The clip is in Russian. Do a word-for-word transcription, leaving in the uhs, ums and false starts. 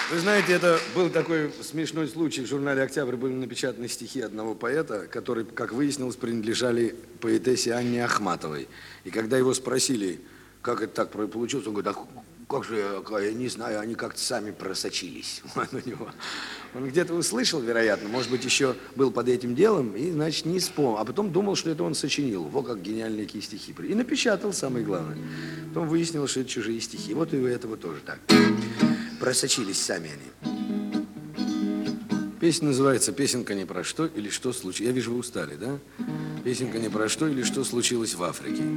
Вы знаете, это был такой смешной случай. В журнале «Октябрь» были напечатаны стихи одного поэта, которые, как выяснилось, принадлежали поэтессе Анне Ахматовой. И когда его спросили, как это так получилось, он говорит: а как же, я, я не знаю, они как-то сами просочились. Вот у него. Он где-то услышал, вероятно, может быть, еще был под этим делом, и, значит, не вспомнил. А потом думал, что это он сочинил. Во, как гениальные какие стихи. И напечатал, самое главное. Потом выяснилось, что это чужие стихи. Вот и у этого тоже так. Просочились сами они. Песня называется «Песенка не про что или что случилось». Я вижу, вы устали, да? «Песенка не про что или что случилось в Африке».